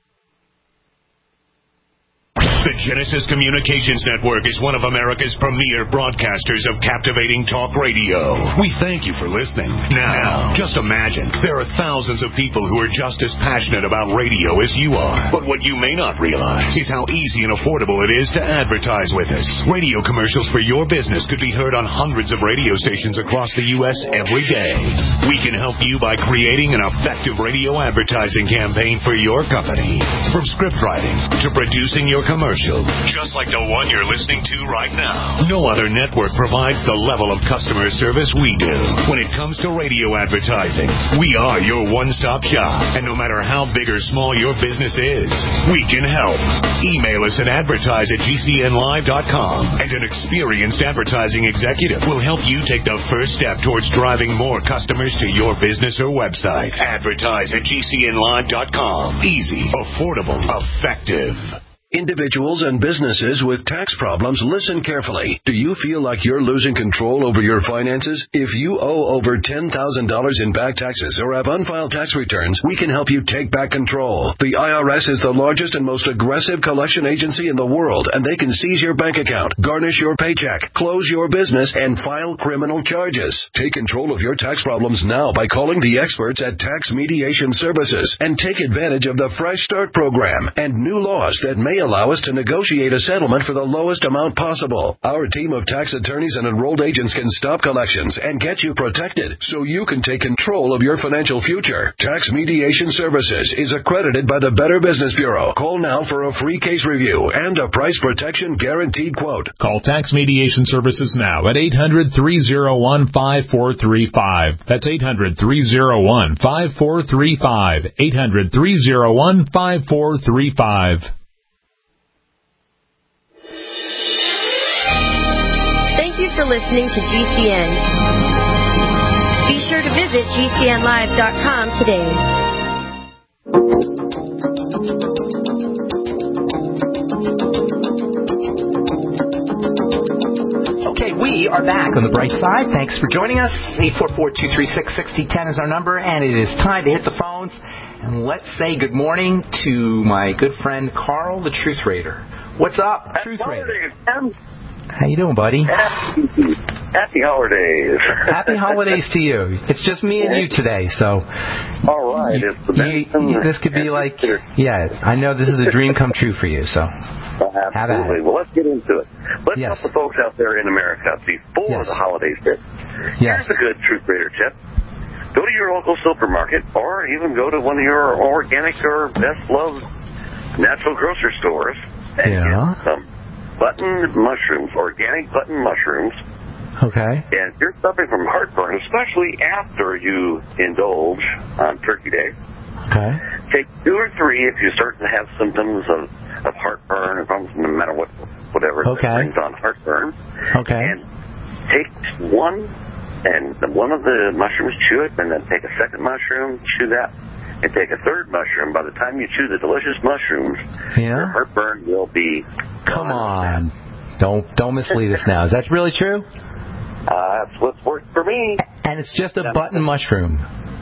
The Genesis Communications Network is one of America's premier broadcasters of captivating talk radio. We thank you for listening. Now, just imagine, there are thousands of people who are just as passionate about radio as you are. But what you may not realize is how easy and affordable it is to advertise with us. Radio commercials for your business could be heard on hundreds of radio stations across the U S every day. We can help you by creating an effective radio advertising campaign for your company. From script writing to producing your commercial, just like the one you're listening to right now. No other network provides the level of customer service we do. When it comes to radio advertising, we are your one-stop shop. And no matter how big or small your business is, we can help. Email us at advertise at G C N live dot com, and an experienced advertising executive will help you take the first step towards driving more customers to your business or website. Advertise at G C N live dot com. Easy, affordable, effective.
Individuals and businesses with tax problems, listen carefully. Do you feel like you're losing control over your finances? If you owe over ten thousand dollars in back taxes or have unfiled tax returns, we can help you take back control. The I R S is the largest and most aggressive collection agency in the world, and they can seize your bank account, garnish your paycheck, close your business, and file criminal charges. Take control of your tax problems now by calling the experts at Tax Mediation Services and take advantage of the Fresh Start program and new laws that may allow us to negotiate a settlement for the lowest amount possible. Our team of tax attorneys and enrolled agents can stop collections and get you protected so you can take control of your financial future. Tax Mediation Services is accredited by the Better Business Bureau. Call now for a free case review and a price protection guaranteed quote.
Call Tax Mediation Services now at eight hundred, three oh one, five four three five. That's eight hundred, three oh one, five four three five. eight hundred, three oh one, five four three five.
Thank you for listening to G C N. Be sure to visit G C N live dot com today.
Okay, we are back on the bright side. Thanks for joining us. eight four four, two three six, six oh one oh is our number, and it is time to hit the phones. And let's say good morning to my good friend Carl, the Truth Raider. What's up, Truth Raider? How you doing, buddy?
Happy, happy holidays.
Happy holidays to you. It's just me and you today, so.
All right.
You,
it's the
you, you, this could be like, yeah, I know this is a dream come true for you, so.
Well, absolutely. Well, let's get into it. Let's
yes.
help the folks out there in America before
yes.
the holidays hit.
Yes.
Here's a good Truth Raider tip. Go to your local supermarket, or even go to one of your organic or best-loved natural grocery stores and
yeah.
get some button mushrooms, organic button mushrooms.
Okay.
And if you're suffering from heartburn, especially after you indulge on Turkey Day,
okay.
take two or three if you're starting to have symptoms of, of heartburn, or problems, no matter what, whatever
okay.
that brings on heartburn.
Okay.
And take one, and one of the mushrooms, chew it, and then take a second mushroom, chew that, and take a third mushroom. By the time you chew the delicious mushrooms,
yeah.
your heartburn will be
Come on. Don't don't mislead us now. Is that really true?
Uh, that's what's worked for me.
And it's just a button mushroom.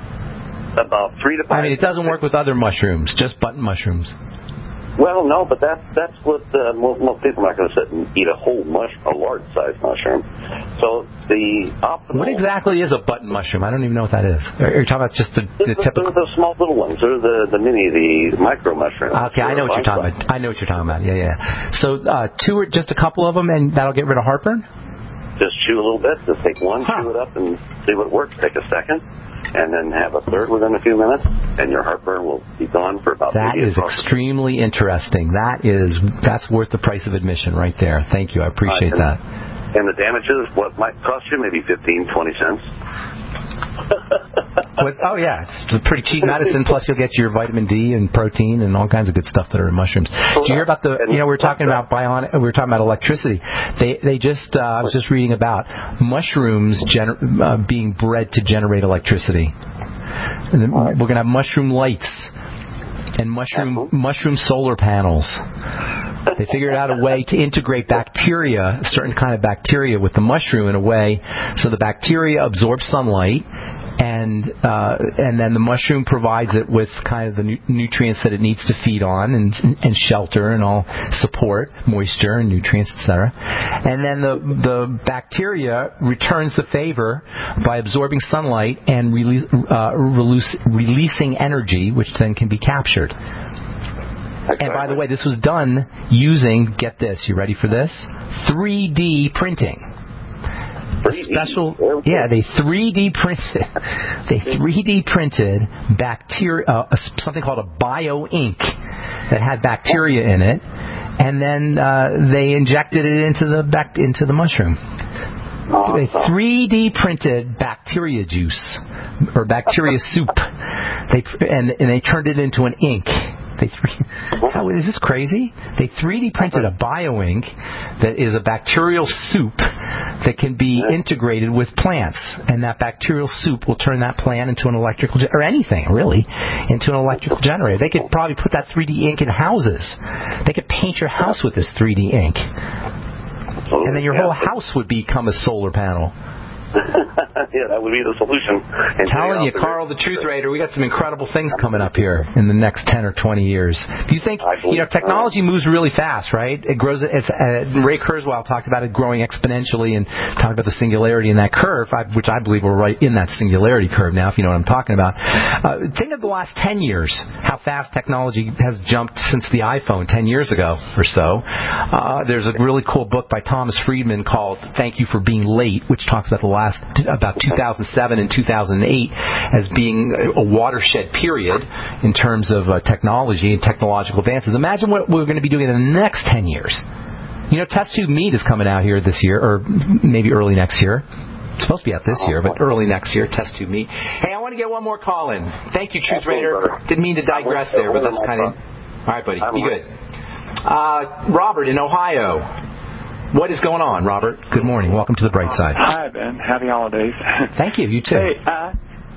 About three to five.
I mean, it doesn't work with other mushrooms, just button mushrooms.
Well, no, but that's that's what uh, most, most people are not going to sit and eat a whole mush, a large size mushroom. So the optimal.
What exactly is a button mushroom? I don't even know what that is. Are you talking about just the, the typical?
They're the small little ones. They're the the mini, the micro mushrooms.
Okay, I know what you're talking about. I know what you're talking about. Yeah, yeah. So uh, two or just a couple of them, and that'll get rid of heartburn.
Just chew a little bit. Just take one,
huh.
chew it up, and see what works. Take a second, and then have a third within a few minutes, and your heartburn will be gone for about.
That is extremely interesting. That is that's worth the price of admission right there. Thank you. I appreciate
uh, and,
that.
And the damages, what might cost you, maybe fifteen, twenty cents.
What's, oh yeah, it's a pretty cheap medicine. Plus, you'll get your vitamin D and protein and all kinds of good stuff that are in mushrooms. Did you hear about the? You know, we were talking about bionic. We were talking about electricity. They they just. Uh, I was just reading about mushrooms gener- uh, being bred to generate electricity. And then we're gonna have mushroom lights. and mushroom mushroom solar panels. They figured out a way to integrate bacteria, a certain kind of bacteria, with the mushroom in a way so the bacteria absorbs sunlight, and uh, and then the mushroom provides it with kind of the nu- nutrients that it needs to feed on, and and shelter and all support, moisture and nutrients, et cetera. And then the the bacteria returns the favor by absorbing sunlight and rele- uh, release, releasing energy, which then can be captured. Exactly. And by the way, this was done using, get this, you ready for this? three D printing. A special, yeah, they three D printed, they three D printed bacteria, uh, something called a bio ink that had bacteria in it, and then uh, they injected it into the bac- into the mushroom. They three D printed bacteria juice or bacteria soup. They and and they turned it into an ink. They three, how, is this crazy? They three D printed a bio-ink that is a bacterial soup that can be integrated with plants, and that bacterial soup will turn that plant into an electrical, or anything really, into an electrical generator. They could probably put that three D ink in houses. They could paint your house with this three D ink, and then your whole house would become a solar panel.
Yeah, that would be the solution. And
telling you, Carl, the Truth Raider, we got some incredible things coming up here in the next ten or twenty years. Do you think, you know, technology moves really fast, right? It grows. It's, uh, Ray Kurzweil talked about it growing exponentially and talked about the singularity in that curve, which I believe we're right in that singularity curve now, if you know what I'm talking about. Uh, think of the last ten years, how fast technology has jumped since the iPhone ten years ago or so. Uh, there's a really cool book by Thomas Friedman called Thank You for Being Late, which talks about the last about two thousand seven and two thousand eight as being a watershed period in terms of uh, technology and technological advances. Imagine what we're going to be doing in the next ten years. You know, Test Tube Meat is coming out here this year, or maybe early next year. It's supposed to be out this year, but early next year, Test Tube Meat. Hey, I want to get one more call in. Thank you, Truth Raider. Didn't mean to digress there, but that's kind of... All right, buddy. Be good. Uh, Robert in Ohio. What is going on, Robert? Good morning. Welcome to the bright side.
Hi, Ben. Happy holidays.
Thank you. You too.
Hey, uh,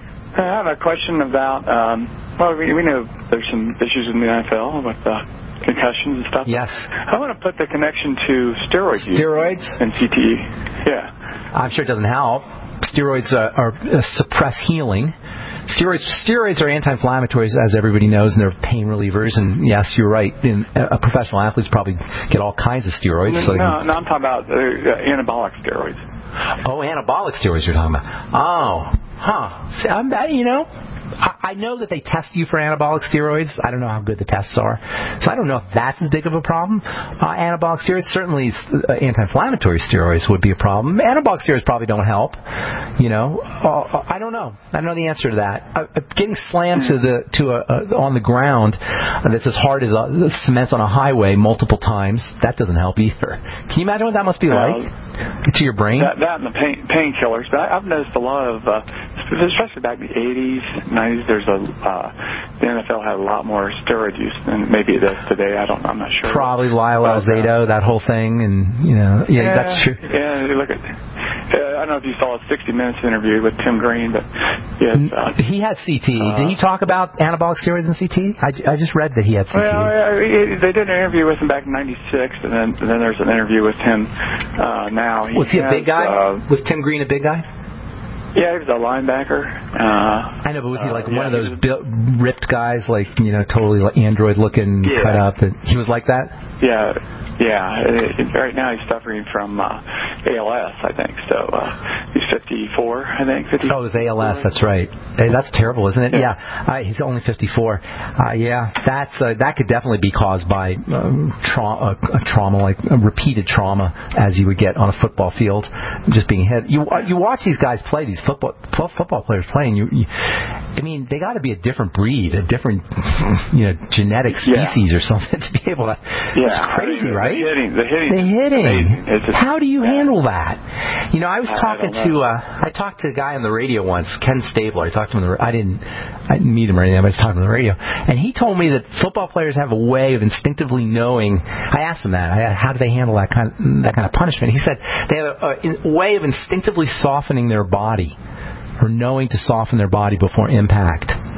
I have a question about, um, well, we, we know there's some issues in the N F L with uh, concussions and stuff.
Yes.
I want to put the connection to steroid use.
Steroids?
And C T E. Yeah.
I'm sure it doesn't help. Steroids uh, are uh, suppress healing. Steroids, steroids are anti-inflammatories, as everybody knows, and they're pain relievers. And yes, you're right. In, uh, professional athletes probably get all kinds of steroids.
No,
so
no, no I'm talking about uh, anabolic steroids.
Oh, anabolic steroids you're talking about. Oh, huh. See, I'm, you know, I, I know that they test you for anabolic steroids. I don't know how good the tests are. So I don't know if that's as big of a problem. Uh, anabolic steroids, certainly uh, anti-inflammatory steroids would be a problem. Anabolic steroids probably don't help. You know, uh, I don't know. I don't know the answer to that. Uh, getting slammed to the to a, a, on the ground that's as hard as a, cement on a highway multiple times, that doesn't help either. Can you imagine what that must be like uh, to your brain?
That, that and the pain painkillers. But I, I've noticed a lot of, uh, especially back in the eighties, nineties. There's a uh, the N F L had a lot more steroid use than maybe it does today. I don't. I'm not sure.
Probably Lyle Alzado, that whole thing, and you know, yeah,
yeah
that's true.
Yeah, look at. Uh, I don't know if you saw a sixty minutes interview with Tim Green, but yes, uh,
he had C T E. Uh, did he talk about anabolic steroids and C T E? I, I just read that he had C T E.
Well, uh, they did an interview with him back in ninety-six, and then and then there's an interview with him uh, now. He
was he
has,
a big guy? Uh, was Tim Green a big guy?
Yeah, he was a linebacker. Uh,
I know, but was he like
uh,
one
yeah,
of those built, ripped guys, like, you know, totally like android-looking,
yeah.
cut up? And he was like that?
Yeah, yeah. It, it, right now he's suffering from uh, A L S, I think. So uh, he's fifty-four, I think. fifty-four.
Oh, it was A L S. That's right. Hey, that's terrible, isn't it? Yeah. yeah. Uh, he's only fifty-four. Uh, yeah, that's uh, that could definitely be caused by um, tra- a, a trauma, like a repeated trauma, as you would get on a football field, just being hit. You you watch these guys play, these football football players playing. You, you I mean, they got to be a different breed, a different, you know, genetic species yeah. or something to be able to.
Yeah.
It's crazy,
I mean,
right?
The hitting, the hitting.
The hitting.
Just,
How do you handle that? You know, I was talking
I
to uh, I talked to a guy on the radio once, Ken Stabler. I talked to him. On the, I didn't I didn't meet him or anything, but I was talking on the radio, and he told me that football players have a way of instinctively knowing. I asked him that. I, how do they handle that kind of, that kind of punishment? He said they have a, a way of instinctively softening their body, or knowing to soften their body before impact.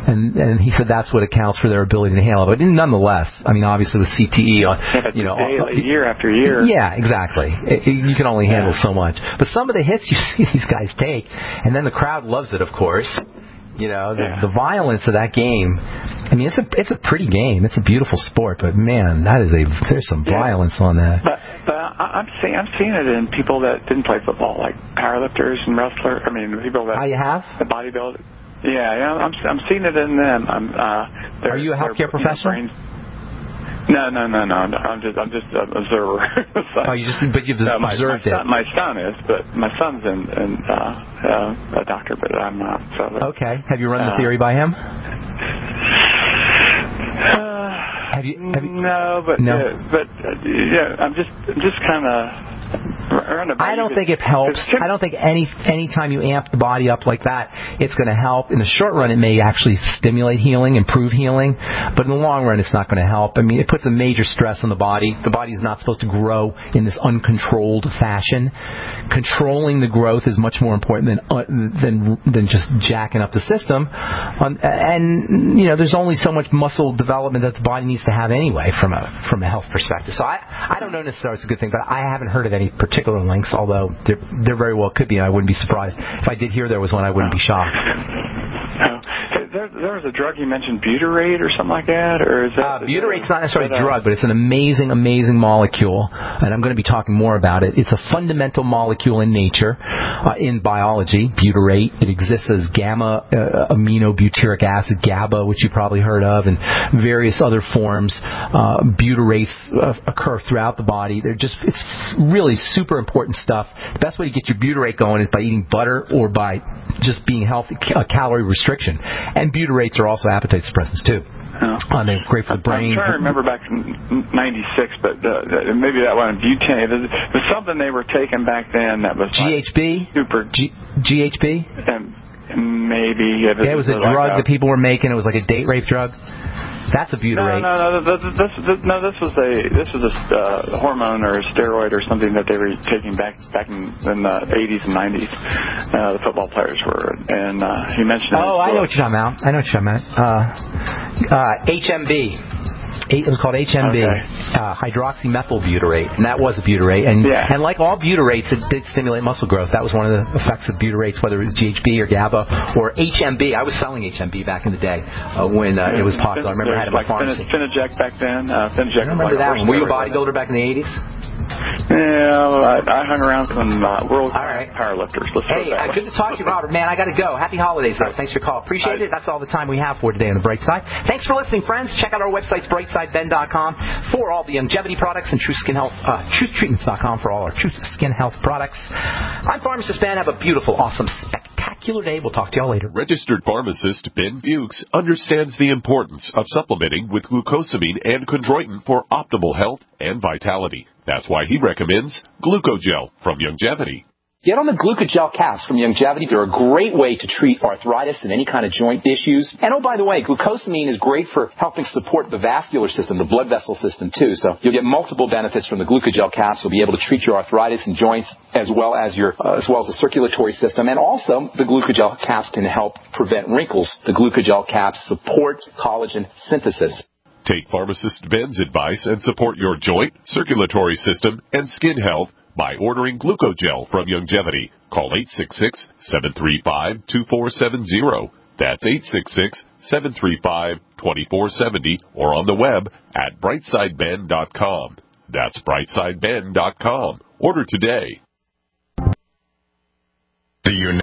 And and he said that's what accounts for their ability to handle it. But nonetheless, I mean, obviously with C T E, on,
yeah,
you know,
daily, year after year.
Yeah, exactly. It, it, you can only handle yeah. so much. But some of the hits you see these guys take, and then the crowd loves it, of course. You know, the,
yeah.
the violence of that game. I mean, it's a it's a pretty game. It's a beautiful sport, but man, that is a there's some yeah. violence on that.
But, but I'm seeing I'm seeing it in people that didn't play football, like powerlifters and wrestlers. I mean, people that
how you have
the bodybuilders. Yeah, yeah, I'm I'm seeing it in them. I'm. Uh,
Are you a healthcare professional?
You know, No, no, no, no. I'm just, I'm just an observer. So,
oh, you just, but you've
uh,
observed
my, my
it.
Son, my son is, but my son's in, in uh, uh, a doctor, but I'm not. So.
Okay. Have you run
uh,
the theory by him?
Uh,
have you? Have you
no, but
no.
Uh, but uh, yeah, I'm just, I'm just kind of.
I don't think it helps. I don't think any any time you amp the body up like that, it's going to help. In the short run, it may actually stimulate healing, improve healing, but in the long run, it's not going to help. I mean, it puts a major stress on the body. The body is not supposed to grow in this uncontrolled fashion. Controlling the growth is much more important than uh, than than just jacking up the system. Um, and you know, there's only so much muscle development that the body needs to have anyway from a from a health perspective. So I I don't know necessarily it's a good thing, but I haven't heard of any particular links, although there, there very well could be, and I wouldn't be surprised. If I did hear there was one, I wouldn't be shocked.
Oh. There, there was a drug you mentioned, butyrate or something like that? Or is that,
uh,
is
butyrate's
that,
not necessarily
that,
a drug, but it's an amazing, amazing molecule, and I'm going to be talking more about it. It's a fundamental molecule in nature, uh, in biology, butyrate. It exists as gamma uh, aminobutyric acid, GABA, which you probably heard of, and various other forms. Uh, butyrates uh, occur throughout the body. They're just, it's really super important stuff. The best way to get your butyrate going is by eating butter or by just being healthy, uh, calorie restriction. And butyrates are also appetite suppressants too.
Oh.
Uh, they're great for the brain.
I'm trying to remember back in ninety-six, but uh, maybe that one, butane. It was something they were taking back then that was
G H B?
Like super.
G- GHB?
And maybe. It was,
yeah, it was a
like
drug
a,
that people were making. It was like a date rape drug. That's a butyrate.
No, no, no. This, this, this, no, this was a this was a uh, hormone or a steroid or something that they were taking back back in, in the eighties and nineties. Uh, the football players were, and uh, he mentioned.
Oh, I know what you're talking about. I know what you're talking about. Uh, uh, H M B. It was called H M B,
okay.
uh, hydroxymethylbutyrate, and that was a butyrate. And
yeah.
and like all butyrates, it did stimulate muscle growth. That was one of the effects of butyrates, whether it was G H B or GABA or H M B. I was selling H M B back in the day uh, when uh, it was popular. I remember I had it in
like
my pharmacy.
Finaject back then. Uh, Finaject.
I remember that one. Were you a bodybuilder back in the eighties?
Yeah, well, I, I hung around some uh, world all right. powerlifters. Let's
hey, uh, good to talk to you, Robert. Man, I got to go. Happy holidays, though. Thanks for your call. Appreciate it. That's all the time we have for today on The Bright Side. Thanks for listening, friends. Check out our websites, bright side ben dot com, for all the longevity products, and Truth Skin Health, uh, truth treatments dot com for all our Truth Skin Health products. I'm Pharmacist Ben. Have a beautiful, awesome, spectacular day. We'll talk to y'all later.
Registered pharmacist Ben Fuchs understands the importance of supplementing with glucosamine and chondroitin for optimal health and vitality. That's why he recommends Glucogel from Youngevity.
Get on the Glucogel caps from Youngevity. They're a great way to treat arthritis and any kind of joint issues. And oh, by the way, glucosamine is great for helping support the vascular system, the blood vessel system too. So you'll get multiple benefits from the Glucogel caps. You'll be able to treat your arthritis and joints as well as your uh, as well as the circulatory system. And also, the Glucogel caps can help prevent wrinkles. The Glucogel caps support collagen synthesis.
Take Pharmacist Ben's advice and support your joint, circulatory system, and skin health by ordering Glucogel from Youngevity. Call eight six six, seven three five, two four seven zero. That's eight six six, seven three five, two four seven zero or on the web at brightside ben dot com. That's brightside ben dot com. Order today.
The